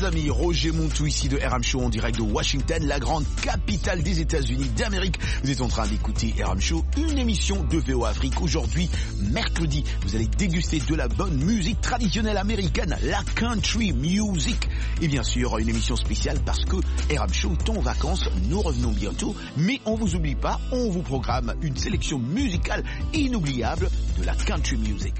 les amis, Roger Montou ici de RM Show en direct de Washington, la grande capitale des États-Unis d'Amérique. Vous êtes en train d'écouter RM Show, une émission de VO Afrique. Aujourd'hui, mercredi, vous allez déguster de la bonne musique traditionnelle américaine, la country music. Et bien sûr, une émission spéciale parce que RM Show est en vacances, nous revenons bientôt. Mais on vous oublie pas, on vous programme une sélection musicale inoubliable de la country music.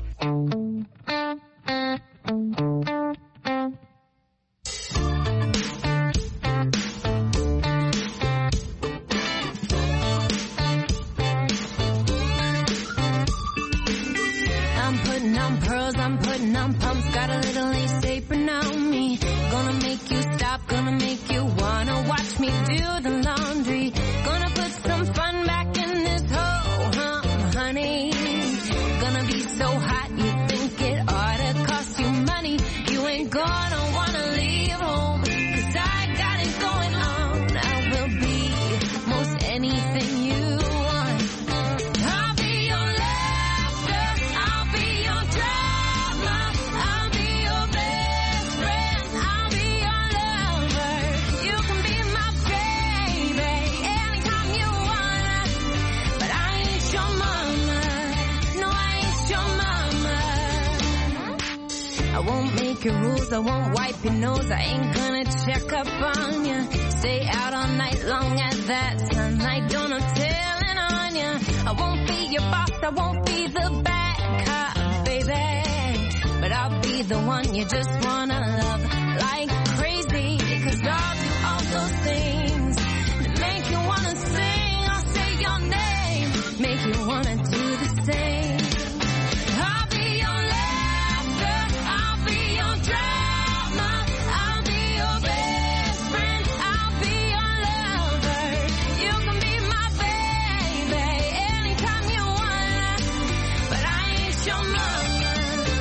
I won't wipe your nose, I ain't gonna check up on ya. Stay out all night long at that sunlight, don't no telling on ya. I won't be your boss, I won't be the bad cop, baby. But I'll be the one you just wanna love like crazy. Cause I'll do all those things that make you wanna sing. I'll say your name, make you wanna do the same. I'll be your laughter, I'll be your drama, I'll be your best friend, I'll be your lover. You can be my baby anytime you wanna, but I ain't your mama.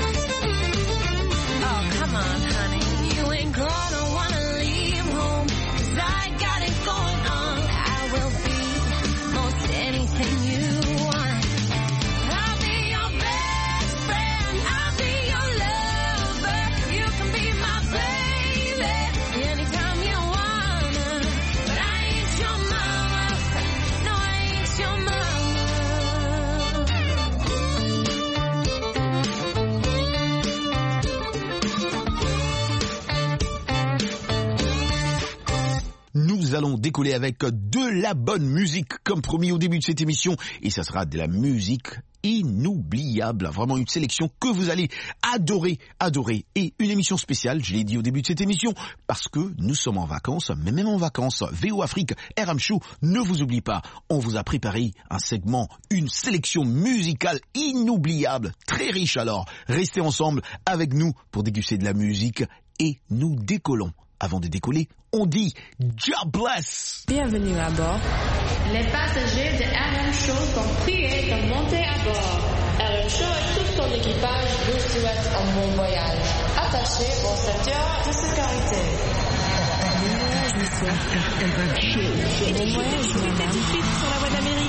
Oh, come on, honey, you ain't gonna wanna leave home, 'cause I got it going on. I will be most anything you want. I'll be your best friend, I'll be your lover. You can be my baby anytime you wanna, but I ain't your mama. No, I ain't your mama. Nous allons décoller avec de la bonne musique, comme promis au début de cette émission, et ça sera de la musique inoubliable, vraiment une sélection que vous allez adorer, et une émission spéciale, je l'ai dit au début de cette émission, parce que nous sommes en vacances, mais même en vacances, VO Afrique, RM Show, ne vous oublie pas, on vous a préparé un segment, une sélection musicale inoubliable, très riche alors, restez ensemble avec nous pour déguster de la musique, et nous décollons. Avant de décoller, on dit God bless. Bienvenue à bord. Les passagers de RM Show sont priés de monter à bord. RM Show et tout son équipage vous souhaitent un bon voyage. Attachez vos ceintures de sécurité. Bon voyage, madame. Sur la voie d'Amérique.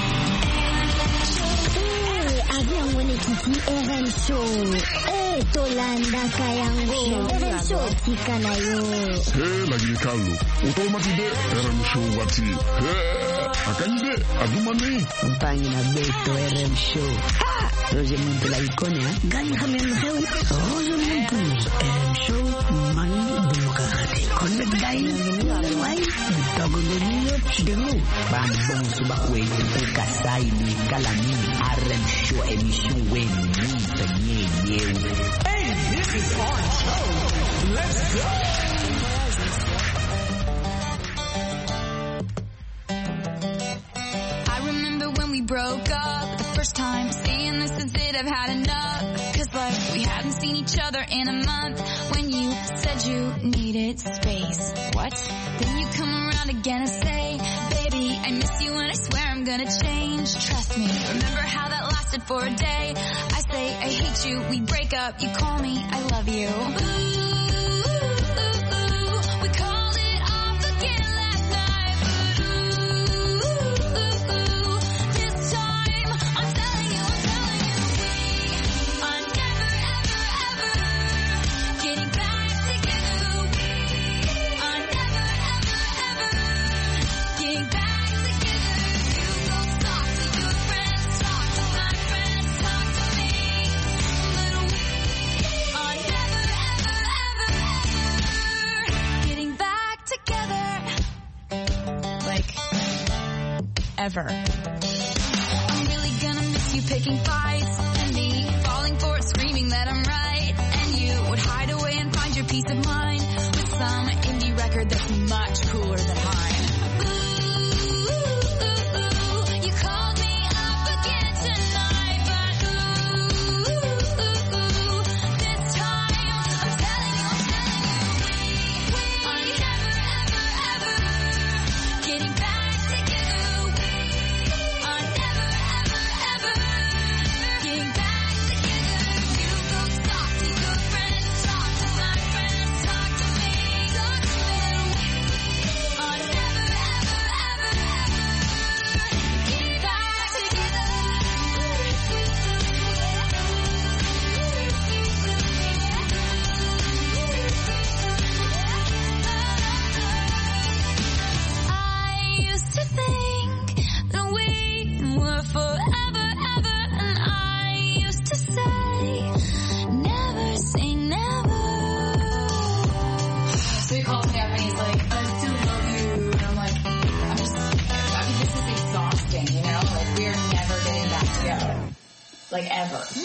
Avion mwenyekiti RM Show. Tolanda kayango. RM Show tika nayo. Lagi Carlo. Automatide RM Show wati. Akanyide adumani. Mpangi na beto RM Show. Roger Montou la icône, hein? Gani kamen hewi. Roger Montou. RM Show mani demokrati. Connect dai. Wai. Togolonio chidelo. Bambong subakwe kasai ni kalami. RM Show émission wen ni penye. Hey, this is our show. Let's go. I remember when we broke up the first time, saying this is it, I've had enough. 'Cause like we hadn't seen each other in a month. When you said you needed space. What? Then you come around again and say, baby, I miss you and I swear I'm gonna change. Trust me. Remember how that lasted for a day? I say I hate you, we break up, you call me, I love you. Ooh. ever. I'm really gonna miss you picking fights and me falling for it, screaming that I'm right. And you would hide away and find your peace of mind with some indie record that's much cooler than mine. You called me up again tonight, but this time I'm telling you, we are never, ever, ever getting back together. We are never, ever, ever getting back together. You go talk to your friends, talk to my friends, talk to me, talk to me. We are never, ever, ever, ever getting back together. I used to think that we were forever, ever, and I used to say, never say never. So he calls me up and he's like, I still love you. And I'm like, this is exhausting, you know? Like, we're never getting back together. Like, ever. No!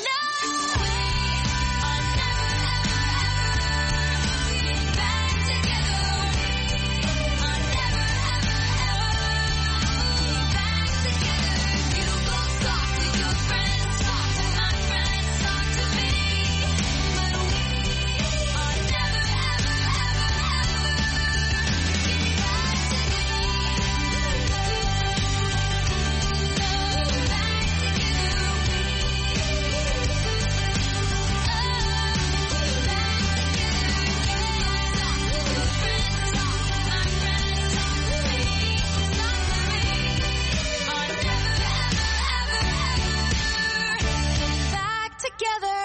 Back together.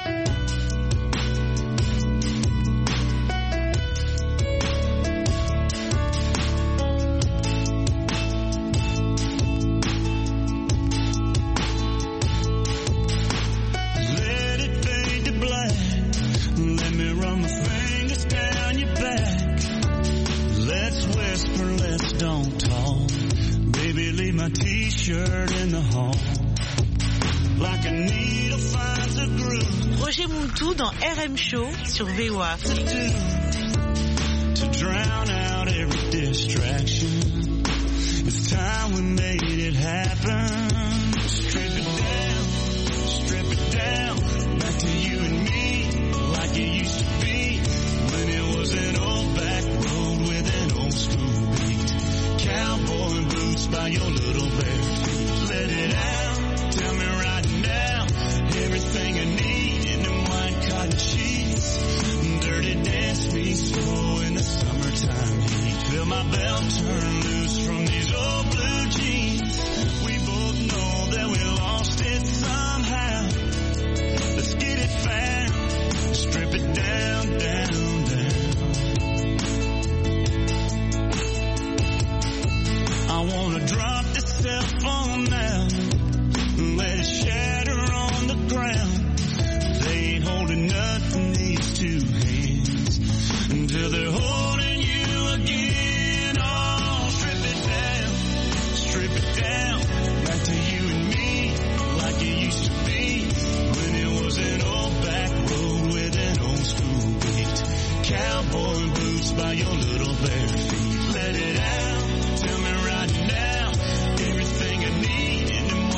Let it fade to black. Let me run my fingers down your back. Let's whisper, let's don't talk. Baby, leave my t-shirt in the hall. Like a needle finds a groove. Roger Mountou dans RM Show sur VOA. To drown out every distraction. It's time we made it happen. Strip it down, back to you and me, like it used to be, when it was an old back road with an old school beat. Cowboy boots by your little bare feet. Let it out, tell me right now, everything I need in them white cotton sheets. Dirty dance me slow in the summertime heat. Feel my belt turn loose from these old blue jeans. We both know that we lost it somehow. Let's get it found. Strip it down, down, down. I wanna drop this cell phone now. Let it shatter on the ground. They ain't holding nothing, these two hands, until they're holding you again. Oh, strip it down, back to you and me, like it used to be, when it was an old back road with an old school beat. Cowboy boots by your little bare feet. Let it out, tell me right now, everything I need in them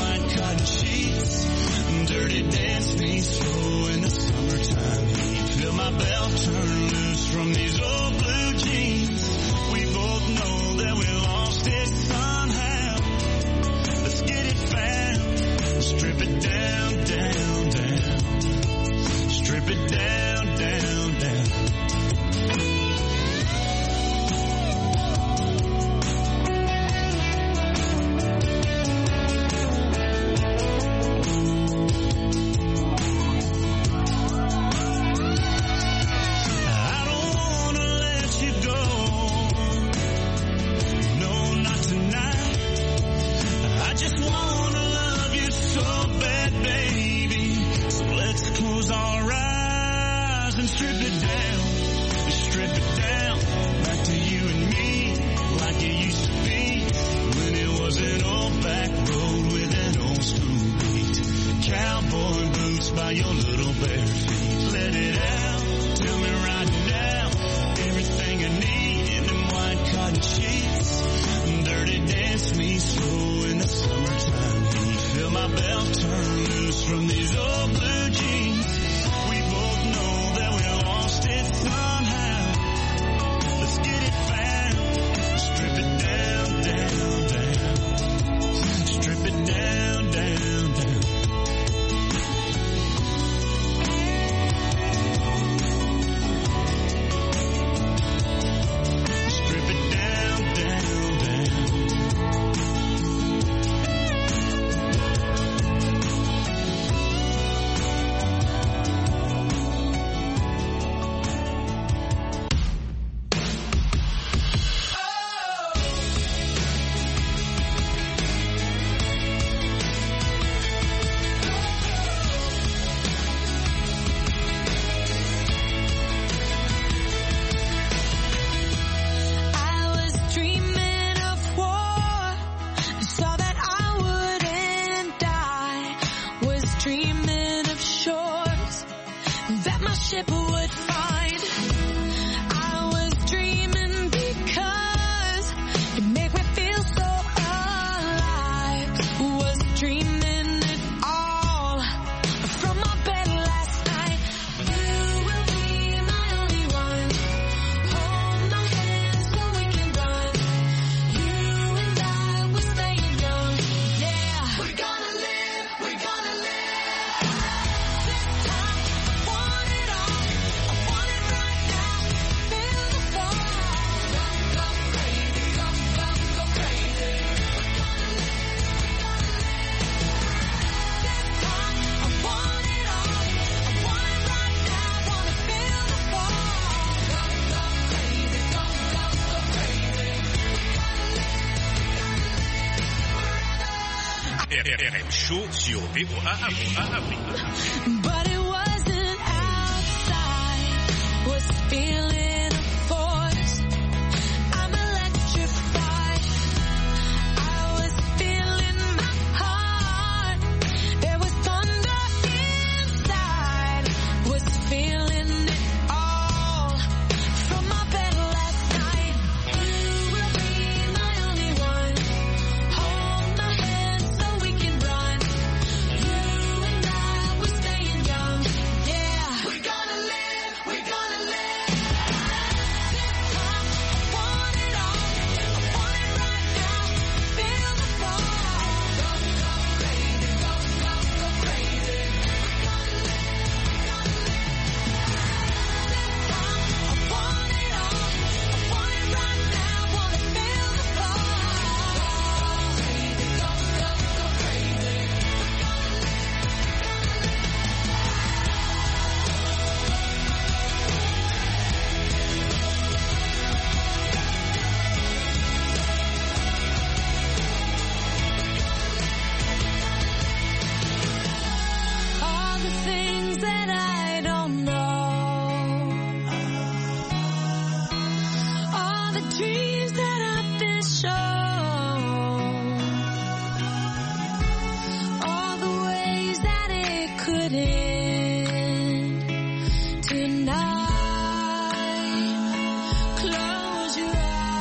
RM Show sur VOA Afrique. But it wasn't outside, was feeling a force. I'm electrified. I was feeling my heart. There was thunder inside. Was feeling it all from my bed last night. You will be my only one. Hold my hand so we can run. You and I, we're staying young. Yeah. We're gonna live, we're gonna live. I want it all, I want it right now. Feel the fall. Go crazy, go crazy. We're gonna live, we're gonna live. I want it all, I want it right now. Wanna feel the fall. Crazy, go crazy. All the things that I don't know, all the dreams that I've been shown, all the ways that it could end tonight. Close your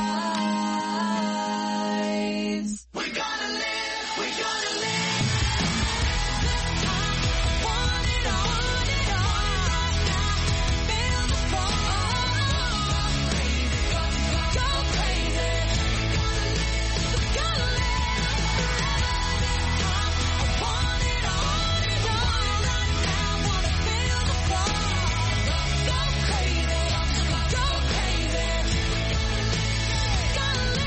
eyes. We're gonna live, we're gonna live. Want it all right now. Feel the fall. Crazy, go crazy. We're gonna live forever this time. I want it all right now. Wanna feel the fall. Go crazy, go crazy. Gonna live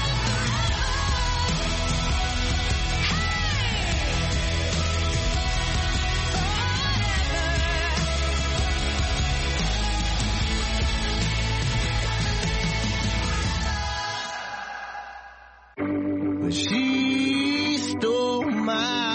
But she stole my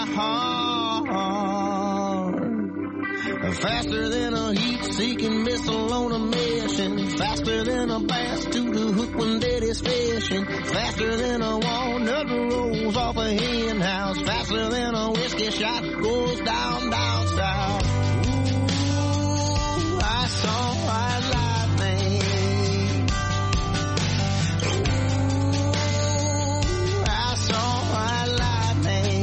heart faster than a heat-seeking missile on a mission, faster than a bass to the hook when daddy's fishing, faster than a walnut rolls off a hen house, faster than a whiskey shot goes down south. Ooh, I saw white lightning. I saw white lightning.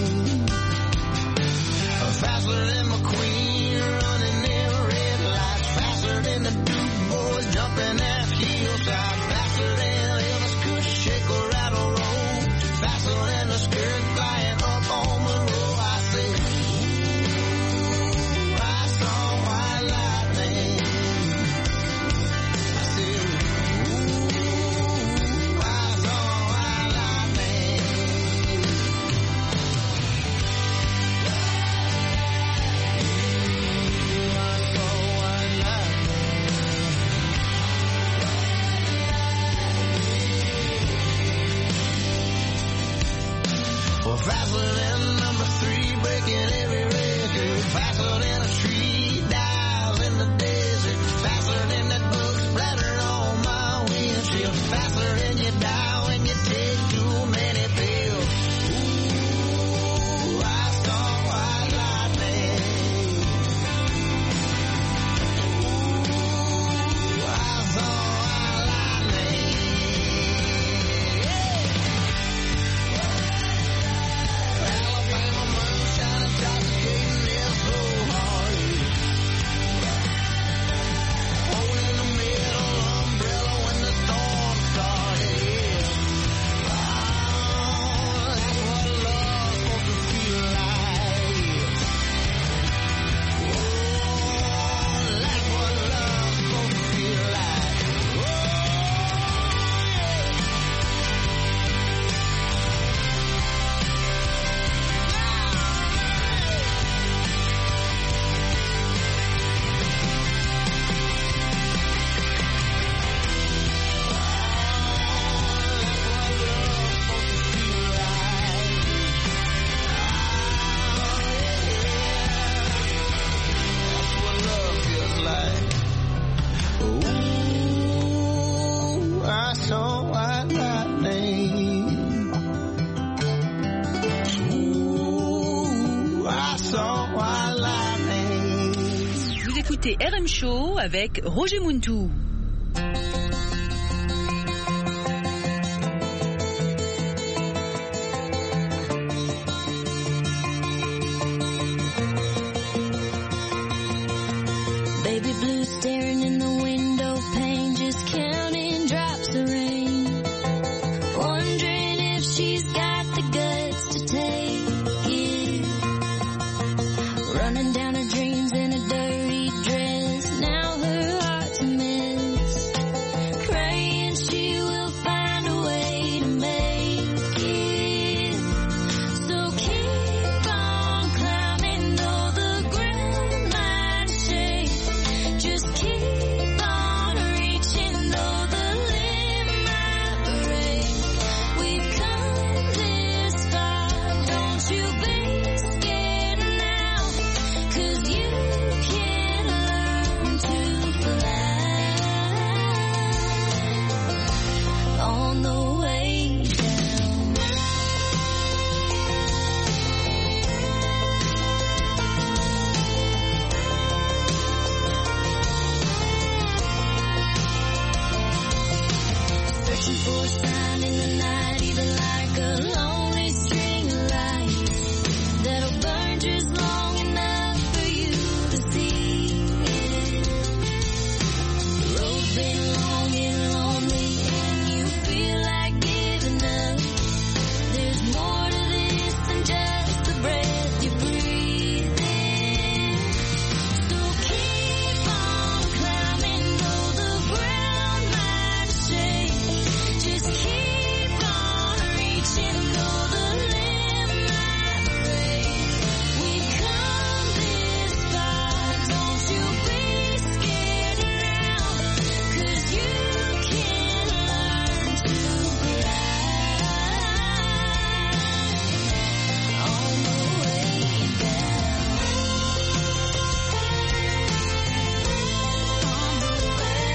Faster than McQueen running in red lights. Faster than the Duke boys jumping that hillside. Faster than Elvis could shake or rattle roll. Faster than the skirt flying up on the road. I said, ooh, I saw white lightning. I said, ooh, I saw white lightning. Well, faster than number 3 breaking every record. Faster than a tree dies in the desert. Faster than that bug splatter on my windshield. Faster than you die when you take too many pills. Ooh, I saw white lightning. Ooh, I saw white lightning. Alabama moonshine intoxicating this whole heart. écoutez RM Show avec Roger Muntou. Baby blue staring in the window pane, just counting drops of rain, wondering if she's got the guts to take it, running down her dreams in a dirty dress, now her heart's a mess, praying she will find a way to make it, so keep on climbing though the ground might shake. Just keep on reaching though the limb might break. We've come this far, don't you be scared now, 'cause you can learn to fly on the way down. Searching for a sign in the night, even like a lonely string of lights that'll burn just long enough for you to see it. The road's been long and lonely and you feel like giving up. There's more to this than just the breath you breathe in. So keep on climbing though the ground might shake. Just keep on reaching though the limb might break. We've come this far, don't you be scared now, 'cause you can learn to fly on the way down. On the way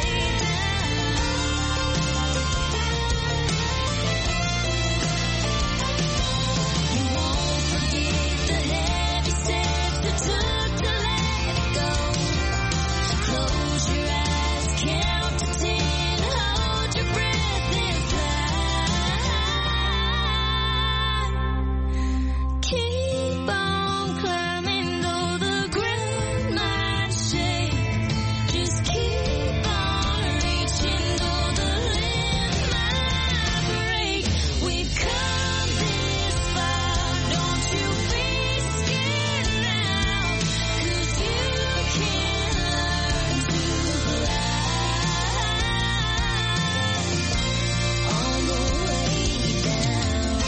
You won't forget the heavy steps it took to let it go. Close your eyes, count to 10, hold your breath and fly. Keep on climbing though the ground might shake. Just keep on reaching though the limb might break. We've come this far, don't you be scared now, 'cause you can learn to fly on the way down.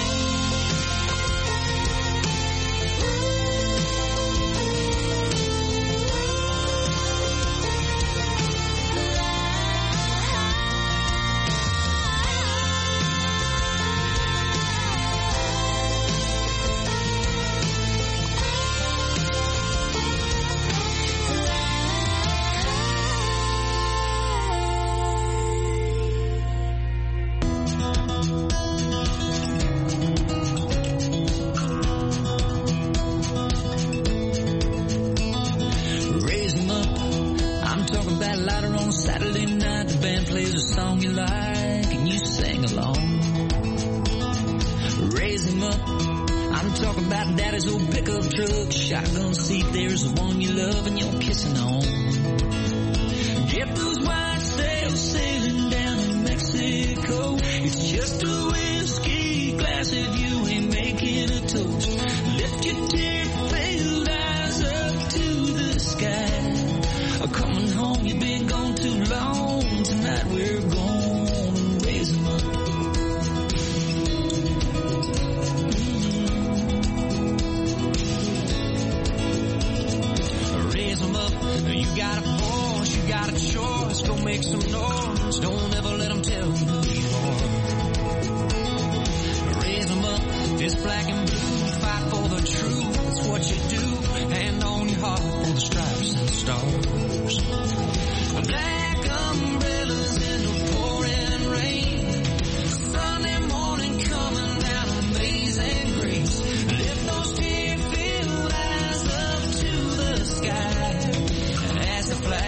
Raise 'em up. I'm talking about later on Saturday night. The band plays a song you like and you sing along. Raise 'em up. I'm talking about daddy's old pickup truck, shotgun seat. There's the one you love and you're kissing on. Get those white sails sailing down to Mexico. It's just a whiskey glass if you ain't making a toast. Lift your tear-filled eyes up to the sky. Coming home, you've been gone too long. Tonight we're gonna raise 'em up. Raise 'em up. You got a voice, you got a choice. Go make some noise. Don't ever let 'em tell you who you are. Raise 'em up. This black and blue, fight for the truth. That's what you do. Hand on your heart for the stripes and stars. Black umbrellas in the pouring rain. Sunday morning coming down Amazing Grace. Lift those tear-filled eyes up to the sky. As the flag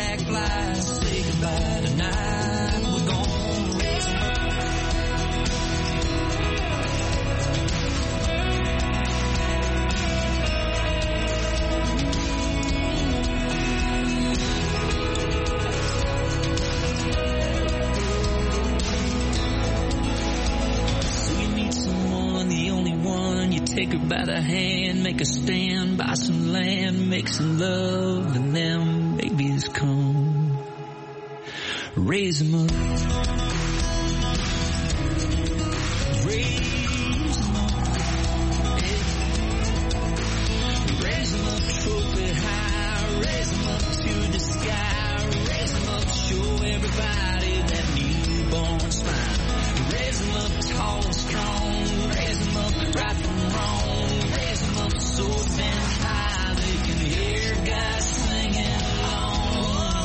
Take her by the hand, make her stand by some land, make some love, and them babies come. Raise them up. Raise them up. Raise them up, trophy high. Raise them up to the sky. Raise them up, show everybody that newborn smile. Raise them up tall and strong. Raise them up right from wrong. Raise them up so damn high they can hear God singing along.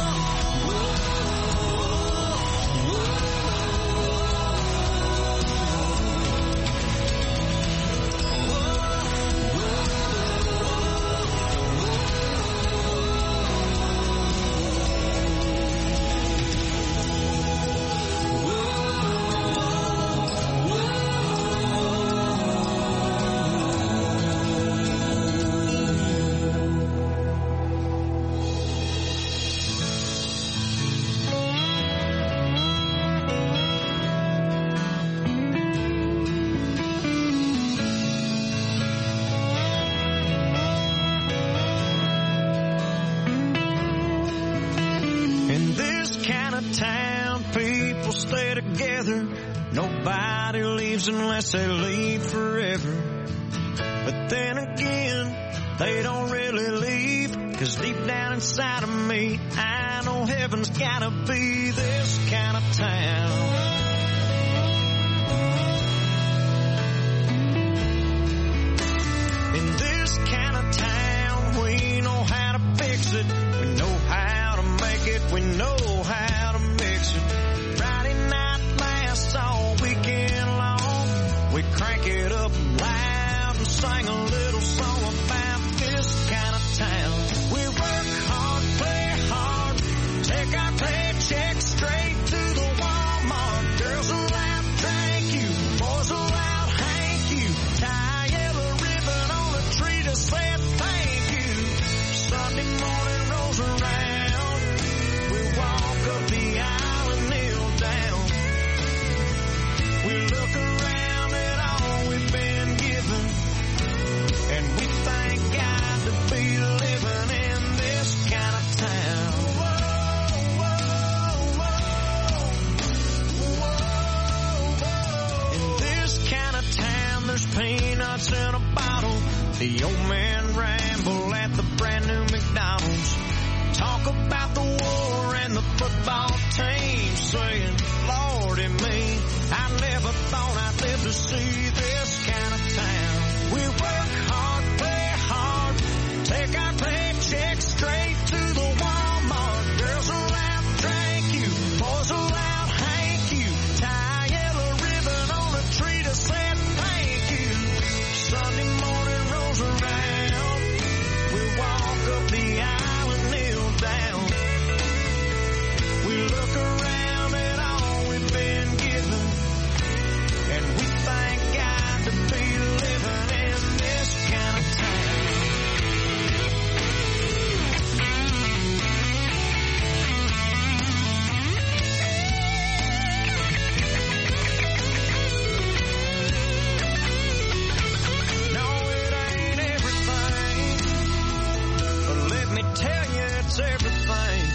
Nobody leaves unless they leave forever. But then again, they don't really leave, 'cause deep down inside of me, I know heaven's gotta be this kind of town. In this kind of town, we know how to fix it, we know how to make it, we know how to mix it. Friday night lasts all weekend long, we crank it up loud and sing a little song about this kind of town. We work hard, play hard, take our paycheck straight to the Walmart. Girls will laugh, thank you, boys will laugh, thank you, tie yellow ribbon on a tree to say thank you. Sunday morning rolls around, we walk up the aisle and kneel down. We look around at all we've been given, and we thank God to be living in this kind of town. In this kind of town, there's peanuts in a bottle. The old man ramble at the brand new McDonald's. Talk about the war and the football team, saying, Lordy me, I never thought I'd live to see this kind of town. We work hard, play hard, take our paycheck straight to the Walmart. Girls will laugh, thank you, boys will laugh, thank you, tie yellow ribbon on a tree to say thank you. Sunday morning rolls around, we walk up the aisle and kneel down. We look around at all we've been given, and we thank God to be living in this kind of town. No, it ain't everything, but let me tell you it's everything.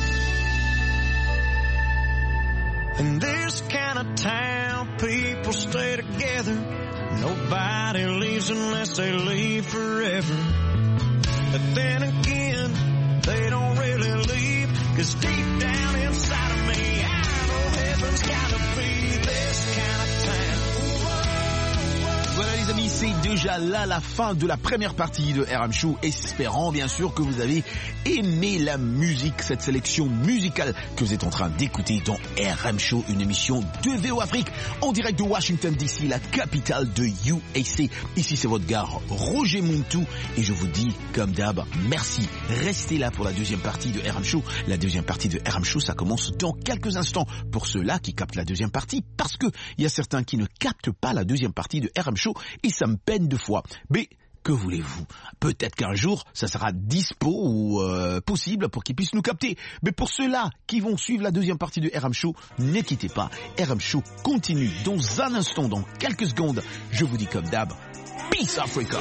In this kind of town, people stay together. Nobody leaves unless they leave forever. But then again, they don't really leave, 'cause deep down inside of me, I know heaven's gotta be this kind of town. Voilà les amis, c'est déjà là la fin de la première partie de RM Show, espérant bien sûr que vous avez aimé la musique, cette sélection musicale que vous êtes en train d'écouter dans RM Show, une émission de VO Afrique en direct de Washington DC, la capitale de USA. Ici c'est votre gars Roger Muntu et je vous dis comme d'hab, merci. Restez là pour la deuxième partie de RM Show. La deuxième partie de RM Show, ça commence dans quelques instants pour ceux-là qui captent la deuxième partie, parce que il y a certains qui ne captent pas la deuxième partie de RM Show et ça me peine deux fois. Mais que voulez-vous? Peut-être qu'un jour, ça sera dispo ou possible pour qu'ils puissent nous capter. Mais pour ceux-là qui vont suivre la deuxième partie de RM Show, ne quittez pas. RM Show continue dans un instant, dans quelques secondes. Je vous dis comme d'hab, Peace Africa.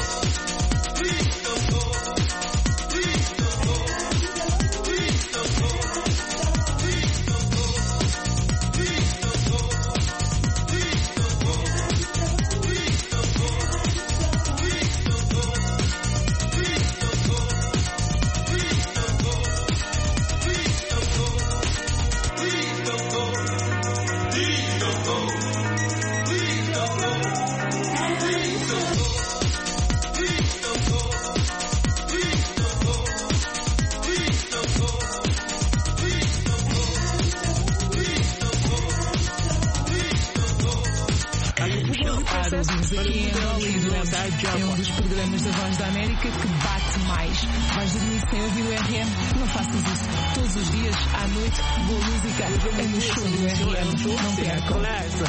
É um dos programas da Voz da América que bate mais. Vais dormir sem ouvir o RM? Não faças isso. Todos os dias, à noite, boa música é no show do RM. Não percam.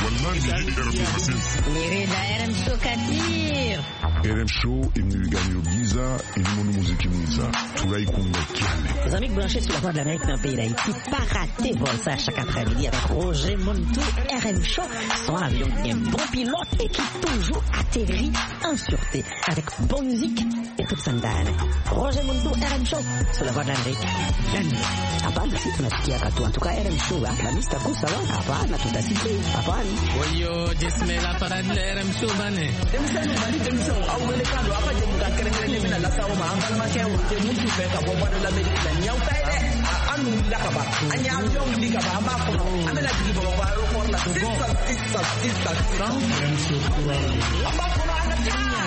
Querida RM Show Katir. RM Show imnigani Giza ilimono muziki mwiza tulai kungakiane. Les amis branchés sur la Voix de l'Amérique dans le pays d'Haïti, pas rater vol ça chaque après-midi avec Roger Montou. RM Show, son avion bien bon pilote et qui toujours atterrit en sûreté avec bonne musique et toute sa dame. Roger Montou, RM Show sur la Voix de l'Amérique. Hapana, si tunasikia katu. En tout cas, RM Show, la lista kusa wa hapana, tutasikia hapana. Oyo, jesmela para RM Show bane. Au welekando hapa je mkakerengere mimi na lasa wa angal ma ke wote mutu be ka bo bana la medina nyaw tay de anu ndaka ba anya yo ndika ba ma ko amela digi bo ba ro ko la sista amba ko na kanya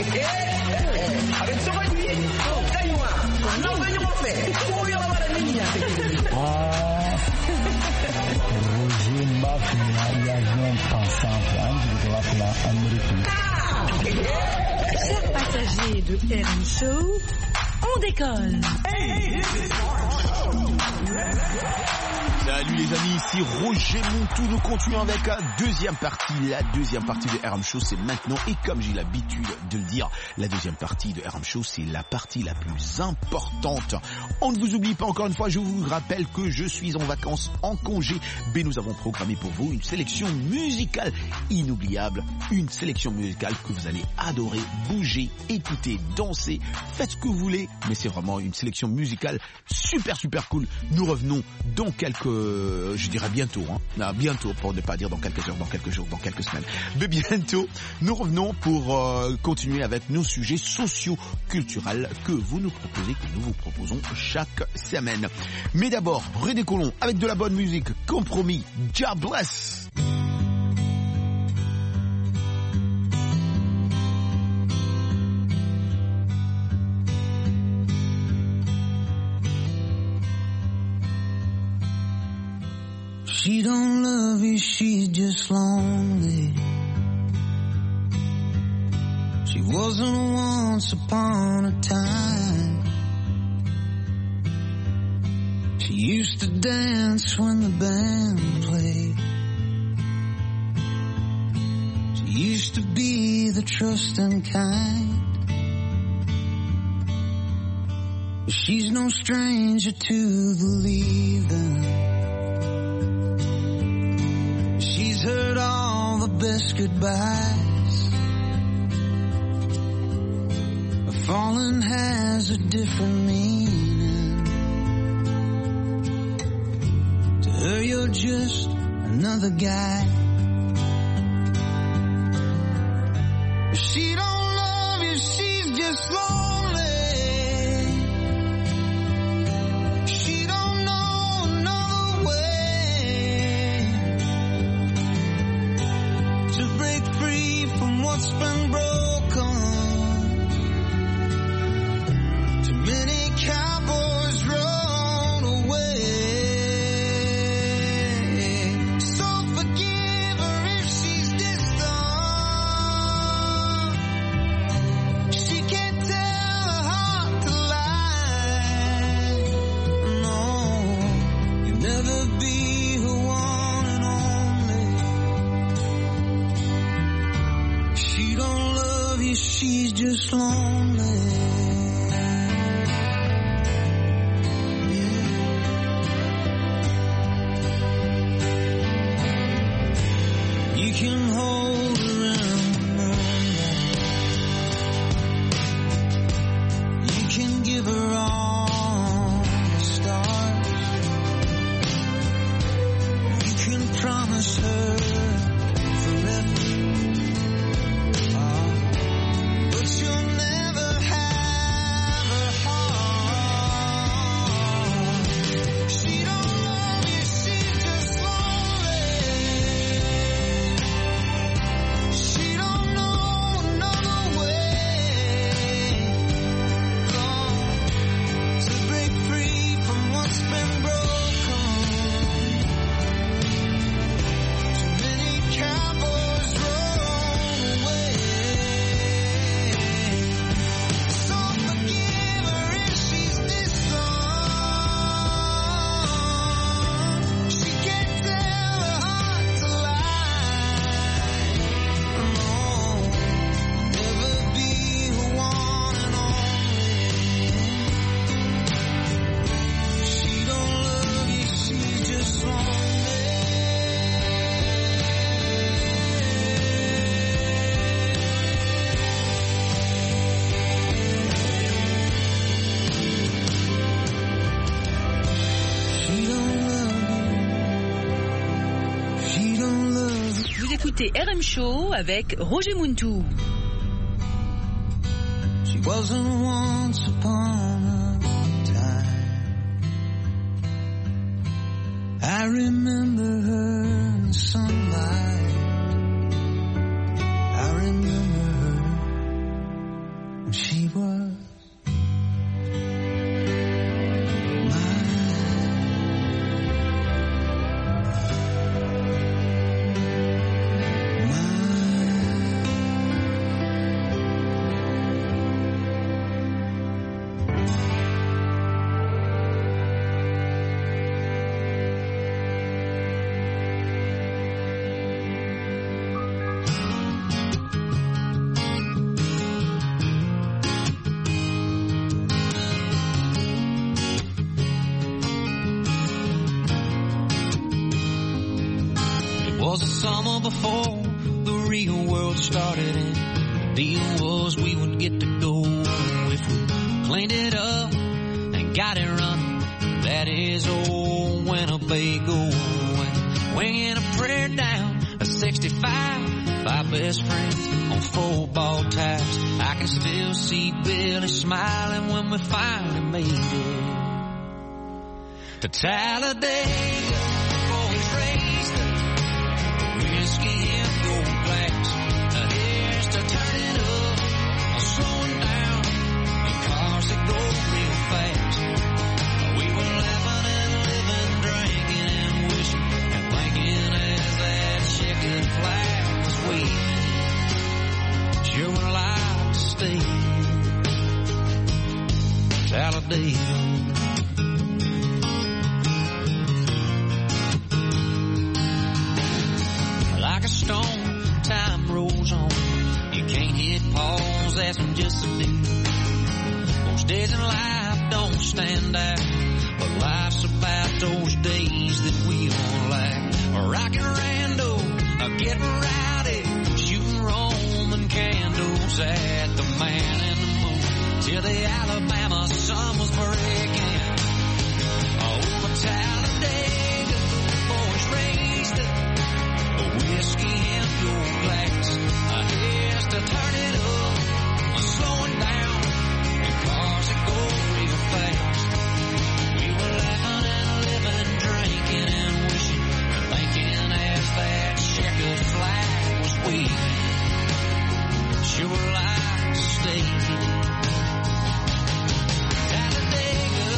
avec ça lui kaywa no venyo mo fe ko yo ba la niña Roger Mbafina y a un pensant de la Amérique. Chers passagers de RM Show, on décolle. Salut les amis, ici Roger Montou. Nous continuons avec la deuxième partie. La deuxième partie de RM Show, c'est maintenant. Et comme j'ai l'habitude de le dire, la deuxième partie de RM Show, c'est la partie la plus importante. On ne vous oublie pas encore une fois, je vous rappelle que je suis en vacances, en congé. Mais nous avons programmé pour vous une sélection musicale inoubliable. Une sélection musicale que vous allez adorer, bouger, écouter, danser. Faites ce que vous voulez. Mais c'est vraiment une sélection musicale super cool. Nous revenons dans je dirais bientôt, bientôt, pour ne pas dire dans quelques heures, dans quelques jours, dans quelques semaines. Mais bientôt, nous revenons pour continuer avec nos sujets socio-culturels que vous nous proposez, que nous vous proposons chaque semaine. Mais d'abord, redécollons avec de la bonne musique, compromis, God bless. She don't love you, she's just lonely. She wasn't once upon a time. She used to dance when the band played. She used to be the trusting kind. But she's no stranger to the leaving. She's heard all the best goodbyes. Falling has a different meaning. To her you're just another guy. She don't love you, she's just lonely. She don't know another way to break free from what's been broken. Too many cowboys run away. So forgive her if she's distant. She can't tell her heart to lie. No, you'll never be her one and only. She don't love you, she's just lonely. You can hold her in the moonlight. écoutez RM Show avec Roger Muntou. She wasn't once upon a time. I remember her in the sunlight. I remember her when she was summer before the real world started, and the deal was we would get to go if we cleaned it up and got it running. That is old Winnebago, and winging a prayer down a 65, 5 best friends on 4 ball ties. I can still see Billy smiling when we finally made it to Talladega. Boys raised the whiskey in gold glass. Here's to turn it up, slowing down in cars that go real fast. We were laughing and living, drinking and wishing and thinking as that checkered flag was waving. Sure would like to stay Talladega. Like a stone, time rolls on. You can't hit pause, that's just a deal. Most days in life don't stand out, but life's about those days that we all like. Rockin' Rando, getting rowdy, shooting Roman candles at the man in the moon, till the Alabama sun was breaking over Talladega. Boys raised up whiskey in your glass. Here's to turn it up, slowing down in cars that go real fast. We were laughing and living, drinking and wishing and thinking as that checkered flag was waving. Sure like to stay Talladega.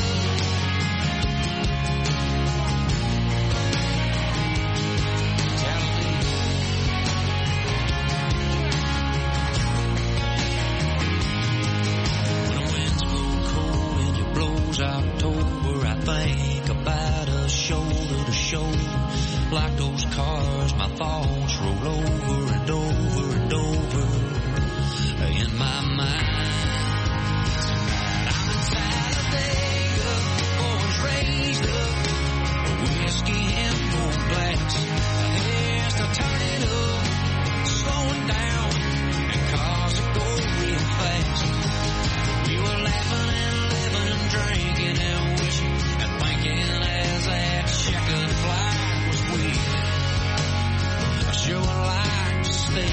October, I think about us shoulder to shoulder. Like those cars, my thoughts roll over and over and over in my mind. Tonight I'm in Talladega, boys raised up, whiskey in full glass. Here's to turn it up, slowing down in cars that go real fast. We were laughing and living, drinking and wishing and thinking as that checkered flag was waving. I sure would like to stay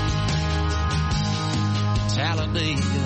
Talladega.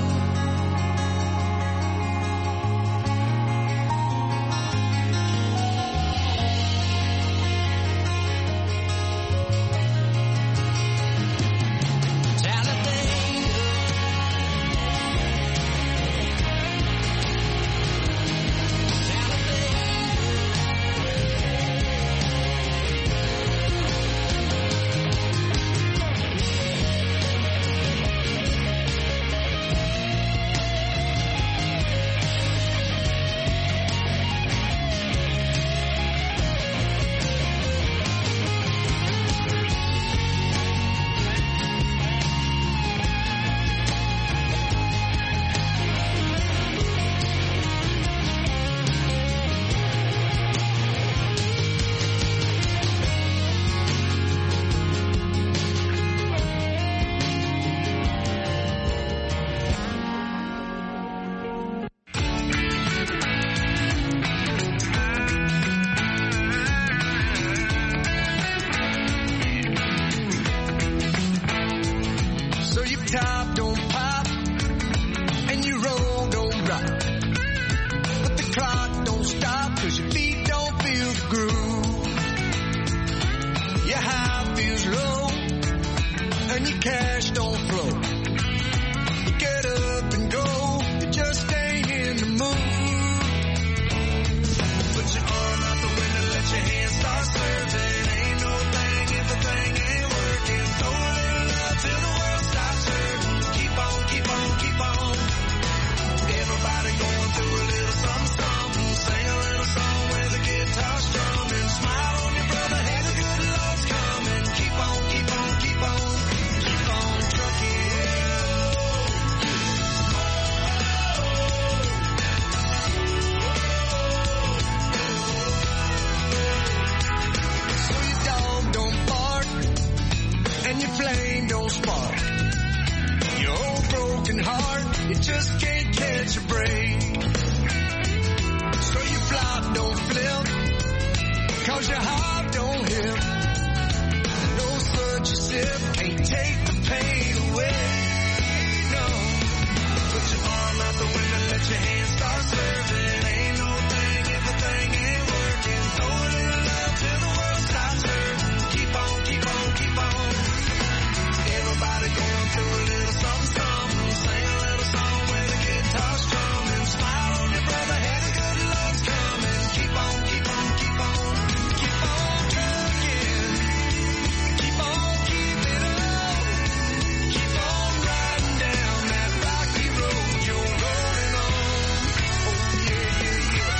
just can't catch a break. So you flop, don't flip, 'cause your heart don't hit. No such a sip can't take the pain away. No, put your arm out the window, let your hands start serving. Ain't no thing if the thing ain't working. Throw a little love till the world stops hurting. Keep on, keep on, keep on. Everybody going through a little something, something. Sing a little song with a guitar strumming. Smile on your brother, had a good love's coming. Keep on, keep on, keep on. Keep on trucking. Keep on keeping on. Keep on riding down that rocky road you're rolling on. Oh yeah, yeah, yeah.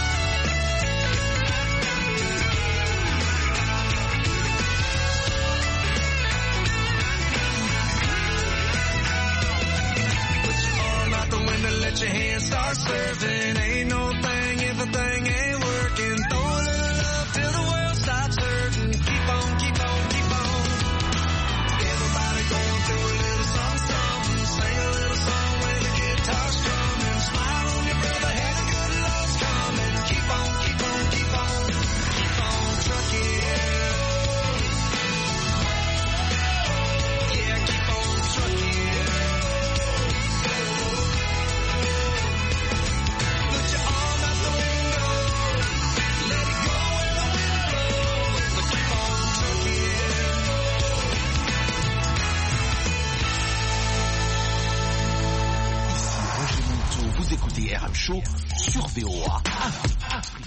Put your arm out the window, let your hands start surfing. Ain't no thing if a thing ain't working. Throw a little love till the world stops hurting. Keep on, keep on, keep on. Everybody going through a little something, something. Sing a little song with a guitar strumming. Smile on your brother, had a good love's coming. Keep on, keep on, keep on. Keep on trucking. Yeah, keep on trucking. Put your arm out the window, let it go where the wind blows. But keep on trucking. Roger Monteau, vous écoutez RM Show sur VOA Afrique.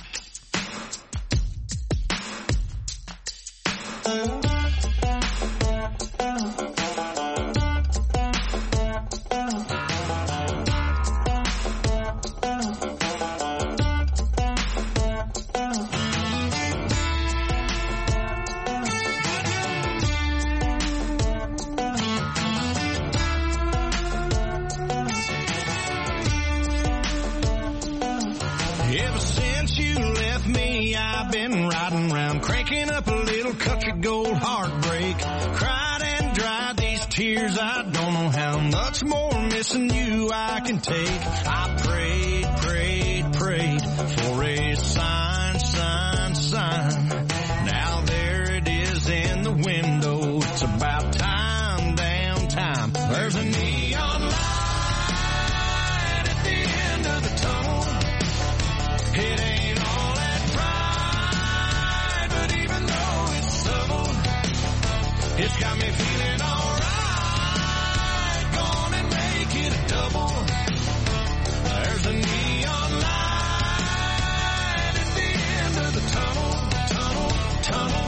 Ever since you left me, I've been riding around, cranking up a little country gold heartbreak. Cried and dried these tears, I don't know how much more missing you I can take. I prayed, prayed, prayed for a sign, sign, sign. Now there it is in the window. It's about time, damn time. There's a neon light at the end of the tunnel. It ain't all that bright, but even though it's subtle, it's got me feeling alright. Gone and make it a double. There's a neon light at the end of the tunnel, tunnel, tunnel.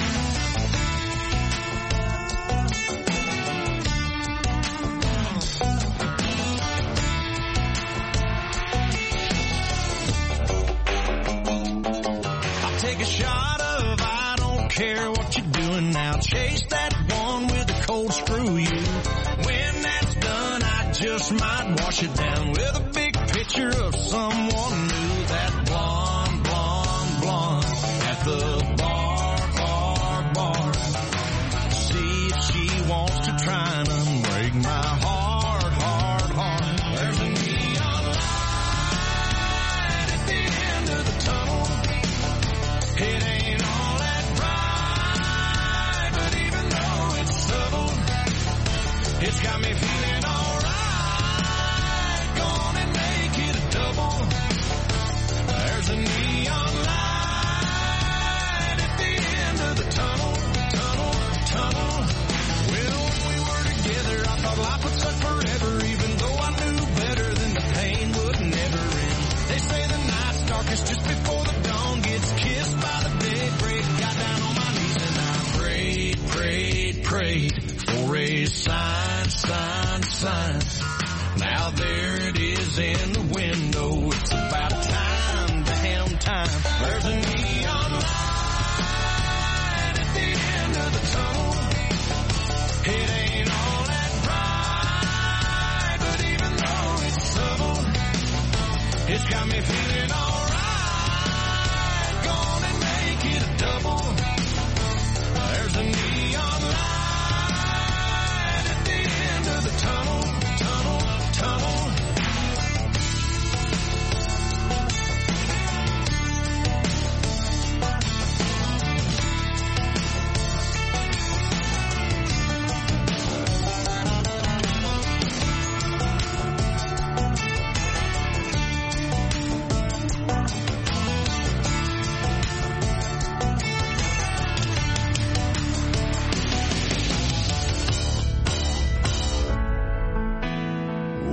Take a shot of I don't care what you're doing now. Chase that one with a cold screw you. When that's done, I just might wash it down with a big picture of someone new. That blonde, blonde, blonde at the bar, bar, bar. See if she wants to try and unbreak my heart, heart, heart. There's a neon light at the end of the tunnel. It ain't all that bright, but even though it's subtle, it's got me feeling alright. Gone and make it a double. There's a neon light at the end of the tunnel, tunnel, tunnel. Well, when we were together, I thought life would suck forever, even though I knew better than the pain would never end. They say the night's darkest just before the dawn gets kissed by the daybreak. Got down on my knees and I prayed, prayed, prayed for a sign, sign, sign. Now there it is in the window. It's about time, damn time. There's a neon light at the end of the tunnel. It ain't all that bright, but even though it's subtle, it's got me feeling alright. Gone and make it a double. There's a neon light at the end of the tunnel, tunnel, tunnel.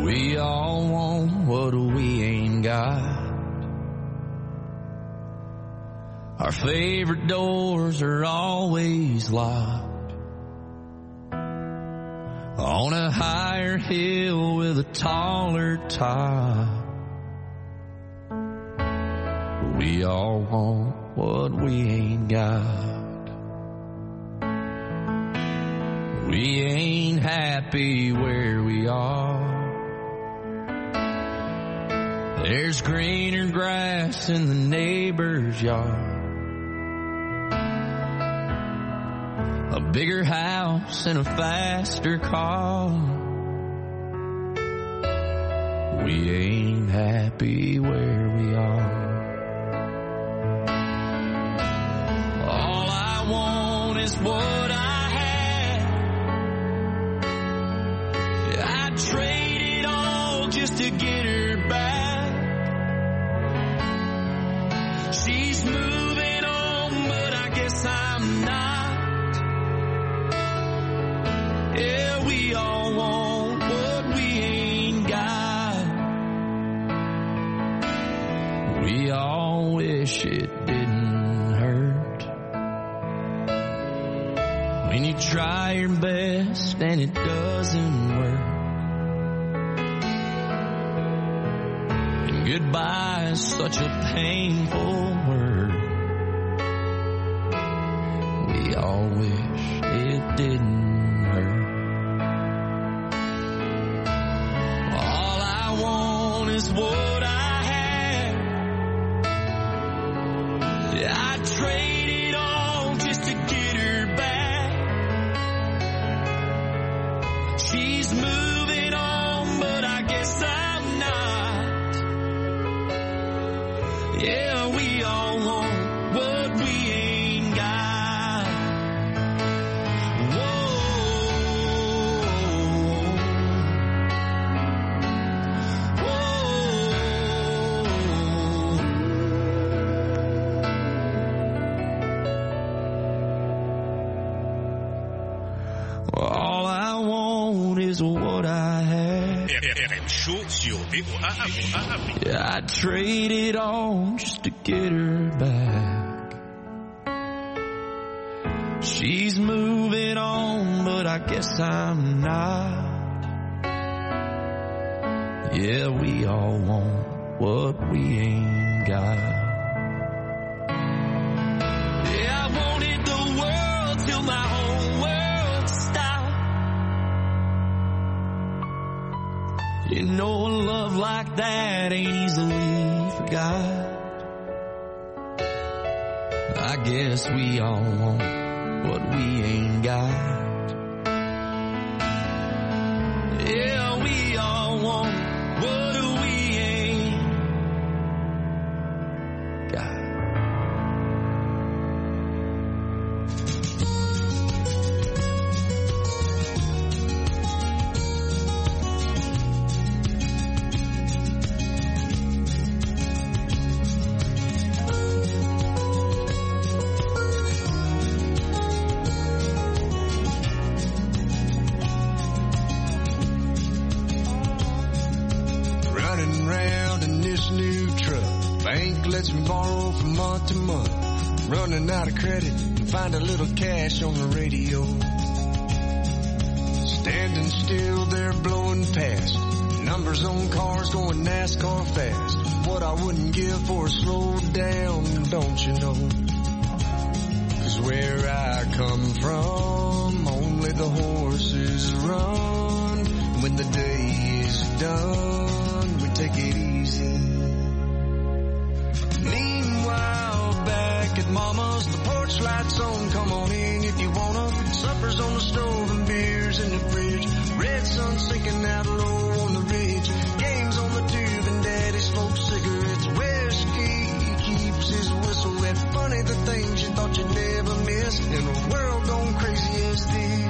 We all want what we ain't got. Our favorite doors are always locked. On a higher hill with a taller top. We all want what we ain't got. We ain't happy where we are. There's greener grass in the neighbor's yard. A bigger house and a faster car. We ain't happy where we are. All I want is what I had. I'd trade it all just to get her back. She's moving on, but I guess I'm not. Yeah, we all want what we ain't got. We all wish it didn't hurt. When you try your best and it doesn't work. And goodbye is such a painful word. We all wish it didn't hurt. All I want is what I had. I'd trade it all just to get her back. She's moving on, but I guess I'm not. Yeah, we all want what we ain't got. Whoa. All I want is what I had. RM Show sur VOA Afrique. Yeah, I'd trade it all just to get her back. She's moving on, but I guess I'm not. Yeah, we all want what we ain't got. Yeah, I wanted the world till my whole world stopped. You know, a love like that ain't easily forgot. I guess we all want what we ain't got. Yeah, we all want what we ain't got. Lets me borrow from month to month. Running out of credit and find a little cash on the radio. Standing still there blowing past. Numbers on cars going NASCAR fast. What I wouldn't give for a slow down, don't you know? 'Cause where I come from, only the horses run. When the day is done, we take it easy. Meanwhile, back at Mama's, the porch lights on, come on in if you wanna. Supper's on the stove and beers in the fridge. Red sun sinking out low on the ridge. Games on the tube and Daddy smokes cigarettes. Whiskey keeps his whistle wet. Funny the things you thought you'd never miss in a world gone crazy as this.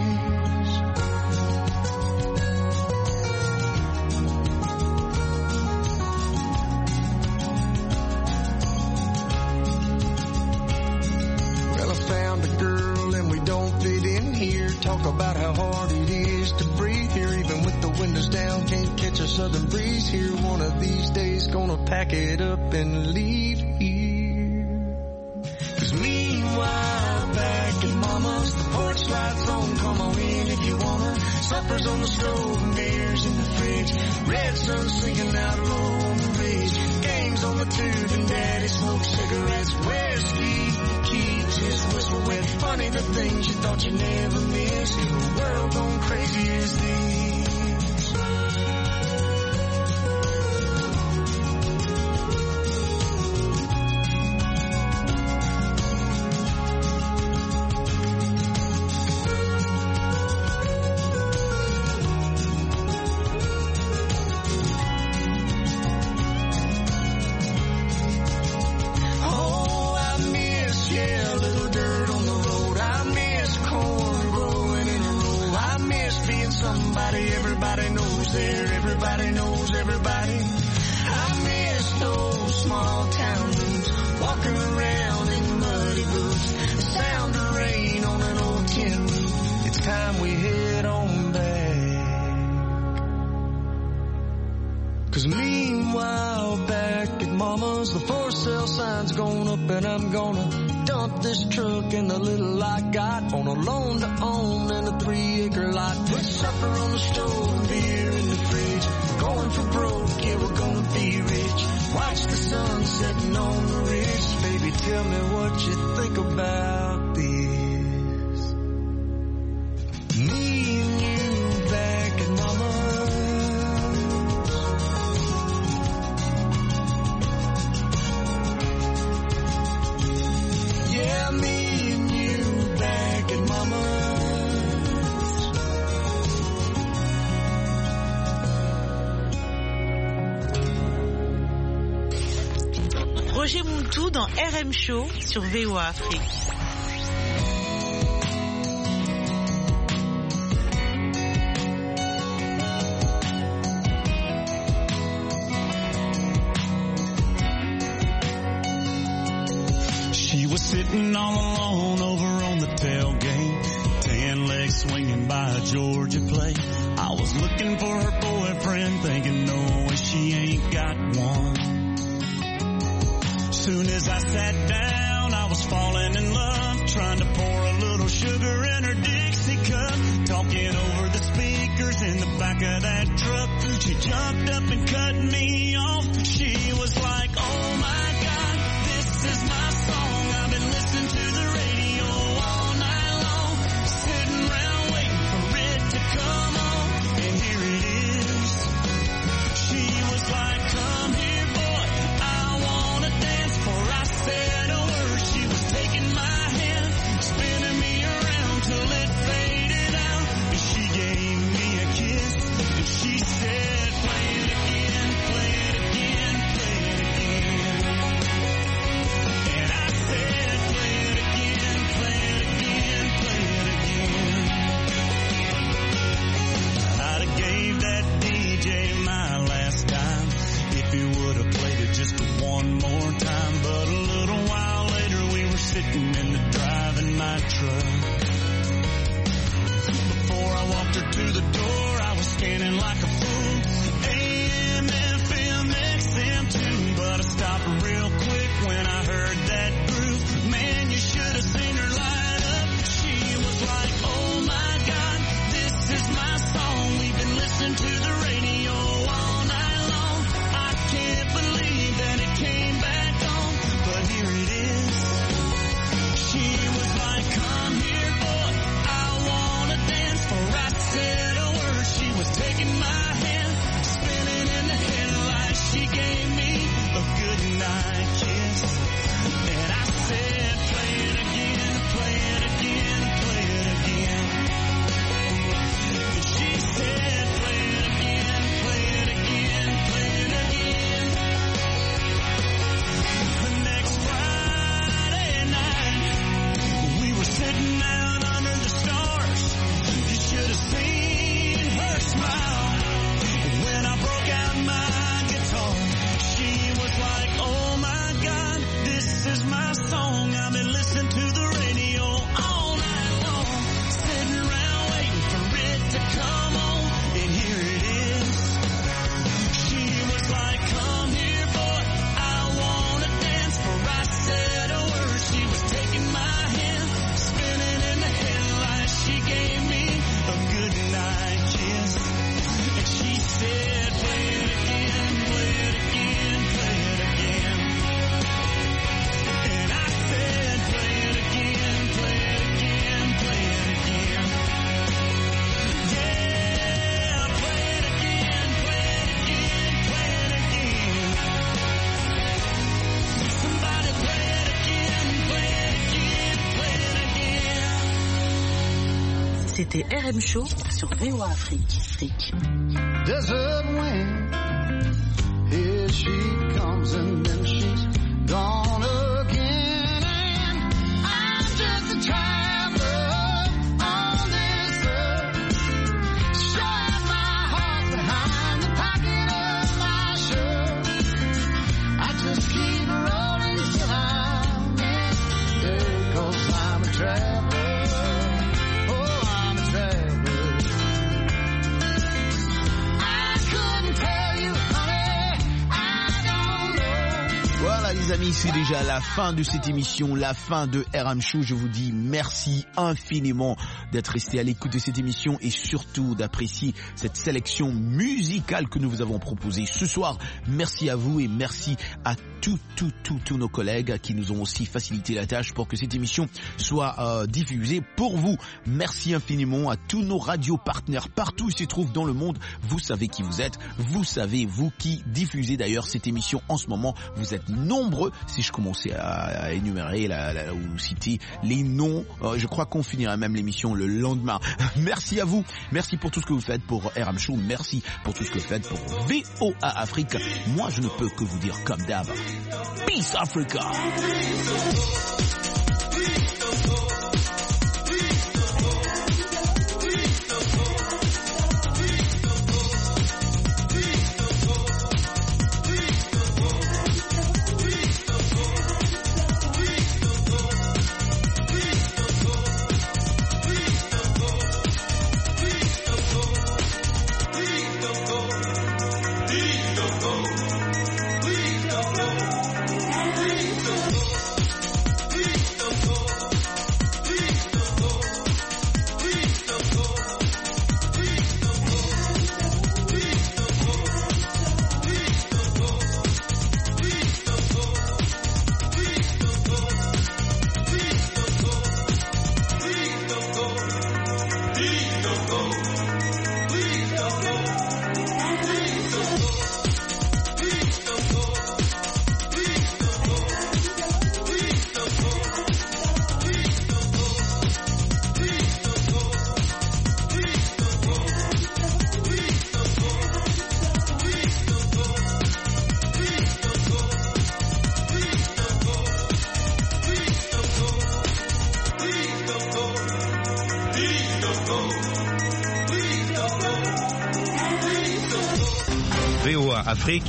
Talk about how hard it is to breathe here, even with the windows down. Can't catch us a southern breeze here. One of these days gonna pack it up and leave here. 'Cause meanwhile, back at mama's, the porch lights on, come on in if you wanna. Suppers on the stove and beers in the fridge. Red sun sinking out low on the ridge. Games on the tube and daddy smokes cigarettes. Whiskey, key, just whistle wet. Funny the things you thought you'd never miss in a world gone crazy as these. And I'm gonna dump this truck and the little I got on a loan to own and a 3-acre lot. Put supper on the stove and beer in the fridge. Going for broke, yeah, we're gonna be rich. Watch the sun setting on the ridge. Baby, tell me what you think about this. Me and you back at mama's. Yeah, me and you back at mama's. Roger Montou dans RM Show sur VOA Afrique. Sitting all alone over on the tailgate, tan legs swinging by a Georgia plate. I was looking for her boyfriend, thinking no way she ain't got one. Soon as I sat down, I was falling in love, trying to pour a little sugar in her Dixie cup, talking over the speakers in the back of that truck. She jumped up and cut me off. She was like, oh my God, this is my song. I've been listening to the radio all night long, sitting around waiting for it to come on, and here it is. She was like, come here boy, I wanna dance. Before I said a word, she was taking my hand, spinning me around till it faded out, and she gave me a kiss, and she said, play it again, play it again, play it again. And I said, play it again, play it again, play it again. I'd have gave that DJ my last time if he would have played it just one more time. But a little while later we were sitting in the drive in my truck. Before I walked her to the door, I was scanning like a fool, AM, FM, XM too. But I stopped real quick when I heard that groove. Man, you should have seen her light up. She was like, oh my God, this is my song. We've been listening to the radio all night long. I can't believe that it came back on, but here it is. She was like, come here écoutez RM Show sur VOA Afrique. Desert wind, here she comes and then she's gone again. And I'm just a traveler on this earth, showing my heart behind the pocket of my shirt. I just keep rolling till I'm there, 'cause I'm a traveler. Voilà les amis, c'est déjà la fin de cette émission, la fin de RM Show. Je vous dis merci infiniment d'être resté à l'écoute de cette émission et surtout d'apprécier cette sélection musicale que nous vous avons proposée ce soir. Merci à vous et merci à tous nos collègues qui nous ont aussi facilité la tâche pour que cette émission soit diffusée pour vous. Merci infiniment à tous nos radios partenaires partout où ils se trouvent dans le monde. Vous savez qui vous êtes, vous savez vous qui diffusez d'ailleurs cette émission en ce moment. Vous êtes nombreux. Si je commençais à énumérer ou citer les noms, je crois qu'on finirait même l'émission le lendemain. Merci à vous, merci pour tout ce que vous faites pour RM Show, merci pour tout ce que vous faites pour VOA Afrique. Moi je ne peux que vous dire comme d'hab, Peace Africa. VOA Afrique